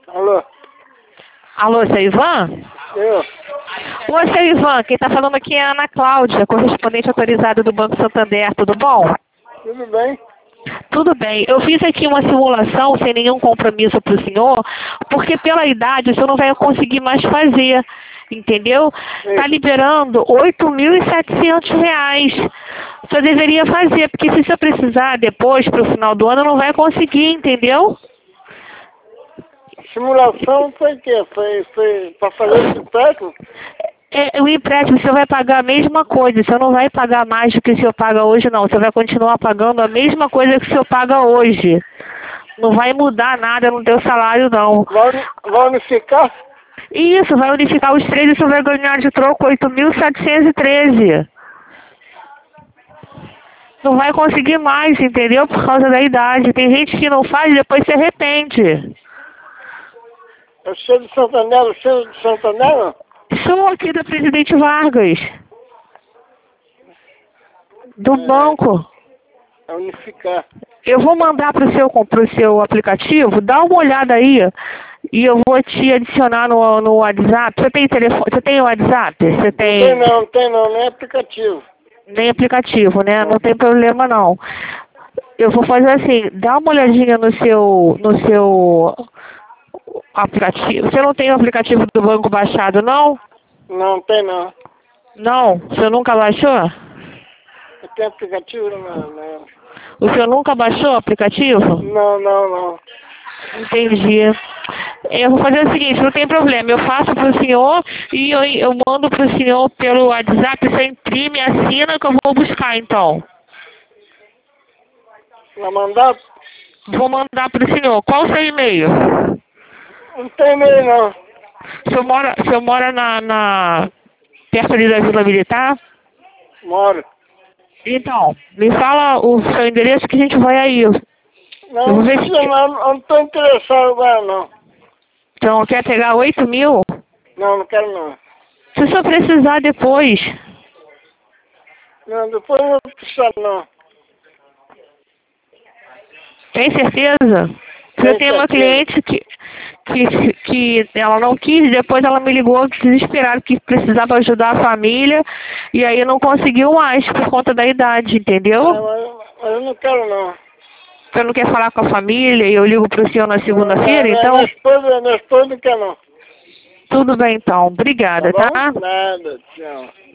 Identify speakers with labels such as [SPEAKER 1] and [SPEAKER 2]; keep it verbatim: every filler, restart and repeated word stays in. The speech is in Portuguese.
[SPEAKER 1] Alô?
[SPEAKER 2] Alô, seu Ivan?
[SPEAKER 1] Eu?
[SPEAKER 2] Ô, seu Ivan, quem tá falando aqui é a Ana Cláudia, correspondente autorizada do Banco Santander, tudo bom?
[SPEAKER 1] Tudo bem?
[SPEAKER 2] Tudo bem. Eu fiz aqui uma simulação sem nenhum compromisso para o senhor, porque pela idade o senhor não vai conseguir mais fazer, entendeu? Está liberando oito mil e setecentos reais. O senhor deveria fazer, porque se o senhor precisar depois, para o final do ano, não vai conseguir, entendeu?
[SPEAKER 1] Simulação foi o quê? Foi, foi para fazer esse empréstimo?
[SPEAKER 2] É, o empréstimo, o senhor vai pagar a mesma coisa, o senhor não vai pagar mais do que o senhor paga hoje, não. O senhor vai continuar pagando a mesma coisa que o senhor paga hoje. Não vai mudar nada no teu salário, não.
[SPEAKER 1] Vai, vai unificar?
[SPEAKER 2] Isso, vai unificar os três e o senhor vai ganhar de troco oito mil setecentos e treze. Não vai conseguir mais, entendeu? Por causa da idade. Tem gente que não faz e depois se arrepende.
[SPEAKER 1] Eu sou de Santander, eu sou de Santander, não?
[SPEAKER 2] Sou aqui da Presidente Vargas. Do
[SPEAKER 1] É.
[SPEAKER 2] banco.
[SPEAKER 1] É unificar.
[SPEAKER 2] Eu vou mandar pro seu, pro seu aplicativo, dá uma olhada aí. E eu vou te adicionar no, no WhatsApp. Você tem telefone? Você tem WhatsApp? Você tem...
[SPEAKER 1] Não tem não, não tem não, nem aplicativo.
[SPEAKER 2] Nem aplicativo, né? Não tem problema não. Eu vou fazer assim, dá uma olhadinha no seu, no seu aplicativo. Você não tem o aplicativo do banco baixado, não?
[SPEAKER 1] Não tem não.
[SPEAKER 2] Não? Você nunca baixou?
[SPEAKER 1] Eu tenho aplicativo? Não, não.
[SPEAKER 2] O senhor nunca baixou o aplicativo?
[SPEAKER 1] Não, não, não.
[SPEAKER 2] Entendi. Eu vou fazer o seguinte, não tem problema, eu faço para o senhor e eu, eu mando para o senhor pelo WhatsApp, você imprime, assina que eu vou buscar então.
[SPEAKER 1] Vai mandar?
[SPEAKER 2] Vou mandar para o senhor. Qual o seu e-mail?
[SPEAKER 1] Não tem e-mail não.
[SPEAKER 2] O senhor mora, o senhor mora na, na, perto ali da Vila Militar?
[SPEAKER 1] Moro.
[SPEAKER 2] Então, me fala o seu endereço que a gente vai aí.
[SPEAKER 1] Não, não precisa não, eu não estou interessado agora não.
[SPEAKER 2] Então, quer pegar oito mil?
[SPEAKER 1] Não, não quero não.
[SPEAKER 2] Se o senhor precisar depois.
[SPEAKER 1] Não, depois eu não vou precisar não.
[SPEAKER 2] Tem certeza? Eu tenho uma cliente que, que, que ela não quis, depois ela me ligou desesperada que precisava ajudar a família e aí não conseguiu mais por conta da idade, entendeu?
[SPEAKER 1] Não, mas, mas eu não quero não.
[SPEAKER 2] Você não quer falar com a família e eu ligo para o senhor na segunda-feira, então?
[SPEAKER 1] Minha esposa, minha esposa não quer não.
[SPEAKER 2] Tudo bem então, obrigada,
[SPEAKER 1] Tá
[SPEAKER 2] tá?
[SPEAKER 1] bom? Nada, tchau.